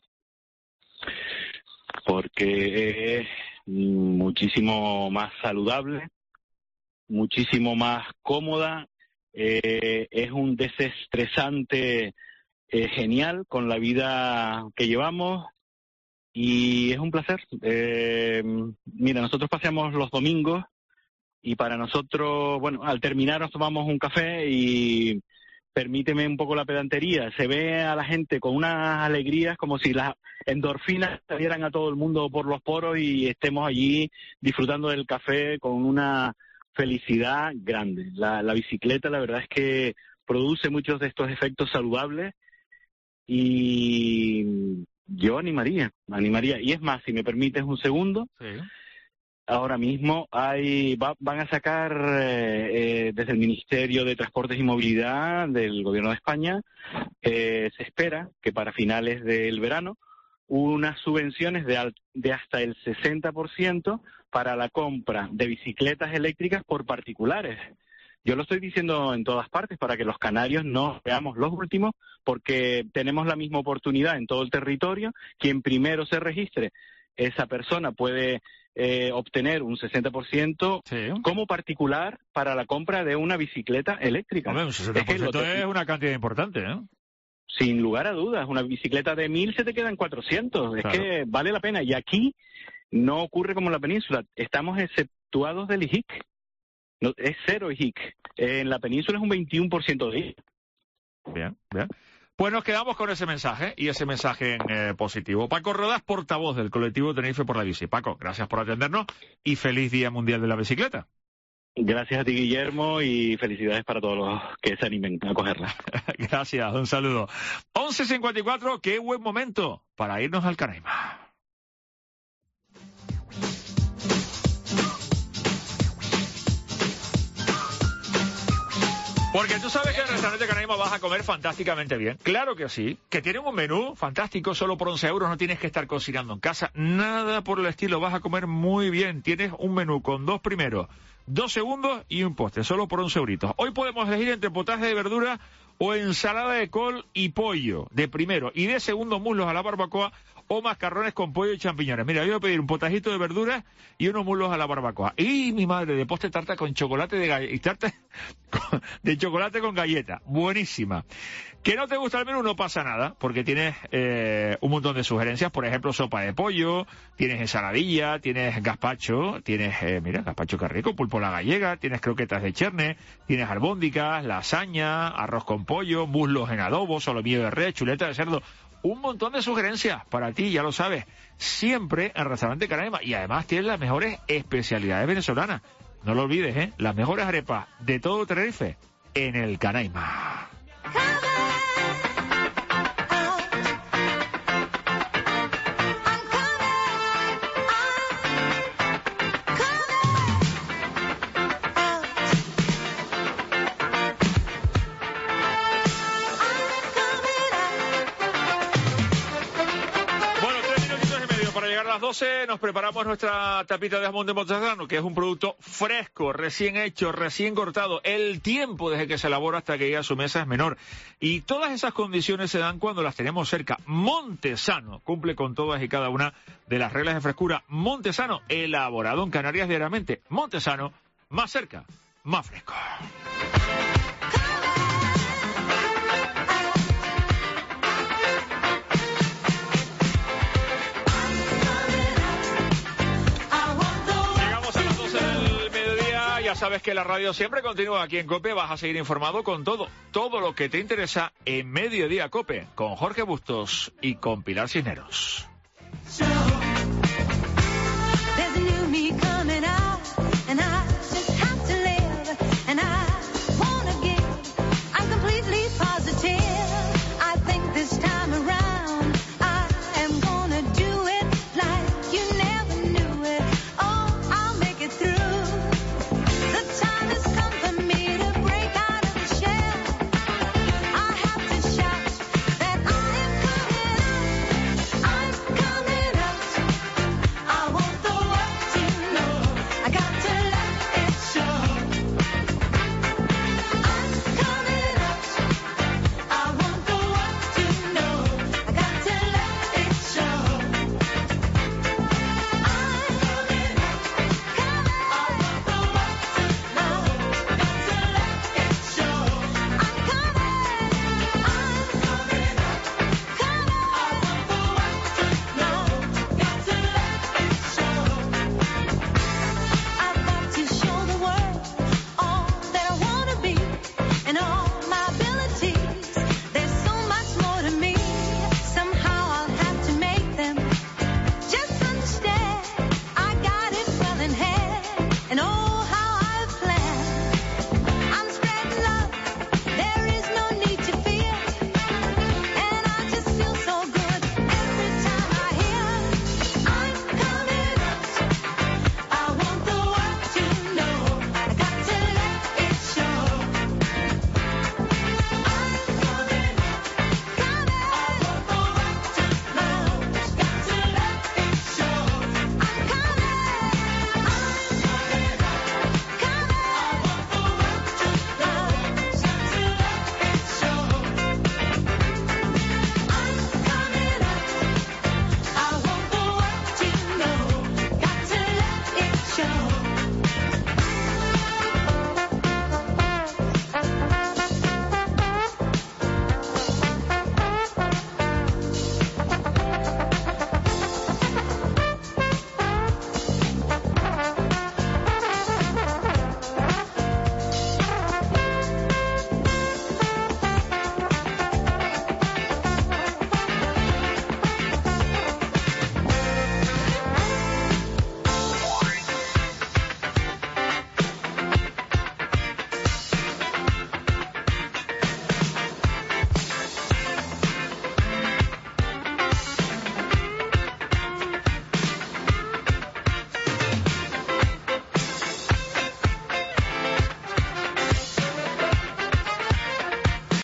Porque muchísimo más saludable, muchísimo más cómoda, es un desestresante genial con la vida que llevamos y es un placer. Mira, nosotros paseamos los domingos y para nosotros, bueno, al terminar nos tomamos un café y permíteme un poco la pedantería, se ve a la gente con unas alegrías como si las endorfinas salieran a todo el mundo por los poros y estemos allí disfrutando del café con una felicidad grande. La bicicleta, la verdad es que produce muchos de estos efectos saludables y yo animaría. Y es más, si me permites un segundo, ahora mismo van a sacar desde el Ministerio de Transportes y Movilidad del Gobierno de España, se espera que para finales del verano, unas subvenciones de hasta el 60% para la compra de bicicletas eléctricas por particulares. Yo lo estoy diciendo en todas partes para que los canarios no seamos los últimos, porque tenemos la misma oportunidad en todo el territorio. Quien primero se registre, esa persona puede obtener un 60% como particular para la compra de una bicicleta eléctrica. Hombre, un 60% es una cantidad importante, ¿eh? Sin lugar a dudas, una bicicleta de 1.000 se te queda en 400. Es que vale la pena. Y aquí no ocurre como en la península. Estamos exceptuados del IJIC. No, es cero IJIC. En la península es un 21% de IJIC. Bien. Pues nos quedamos con ese mensaje y ese mensaje en positivo. Paco Rodas, portavoz del colectivo Tenerife por la Bici. Paco, gracias por atendernos y feliz Día Mundial de la Bicicleta. Gracias a ti, Guillermo, y felicidades para todos los que se animen a cogerla. Gracias, un saludo. 11:54, qué buen momento para irnos al Canaima. Porque tú sabes que en el restaurante Canaima vas a comer fantásticamente bien. Claro que sí. Que tienen un menú fantástico, solo por 11 euros. No tienes que estar cocinando en casa. Nada por el estilo. Vas a comer muy bien. Tienes un menú con 2 primeros, 2 segundos y un postre, solo por 11 euritos. Hoy podemos elegir entre potaje de verdura o ensalada de col y pollo de primero. Y de segundo, muslos a la barbacoa o macarrones con pollo y champiñones. Mira, yo voy a pedir un potajito de verduras y unos muslos a la barbacoa. Y mi madre, de postre tarta con chocolate y tarta de chocolate con galleta. Buenísima. Que no te gusta el menú, no pasa nada, porque tienes un montón de sugerencias. Por ejemplo, sopa de pollo, tienes ensaladilla, tienes gazpacho, tienes, mira, gazpacho que rico, pulpo a la gallega, tienes croquetas de cherne, tienes albóndigas, lasaña, arroz con pollo, muslos en adobo, solomillo de res, chuleta de cerdo. Un montón de sugerencias para ti, ya lo sabes, siempre en Restaurante Canaima. Y además tienes las mejores especialidades venezolanas. No lo olvides, ¿eh? Las mejores arepas de todo Tenerife en el Canaima. Nos preparamos nuestra tapita de jamón de mozzarella, que es un producto fresco, recién hecho, recién cortado. El tiempo desde que se elabora hasta que llega a su mesa es menor. Y todas esas condiciones se dan cuando las tenemos cerca. Montesano cumple con todas y cada una de las reglas de frescura. Montesano, elaborado en Canarias diariamente. Montesano, más cerca, más fresco. Ya sabes que la radio siempre continúa aquí en COPE. Vas a seguir informado con todo lo que te interesa en Mediodía COPE, con Jorge Bustos y con Pilar Cisneros.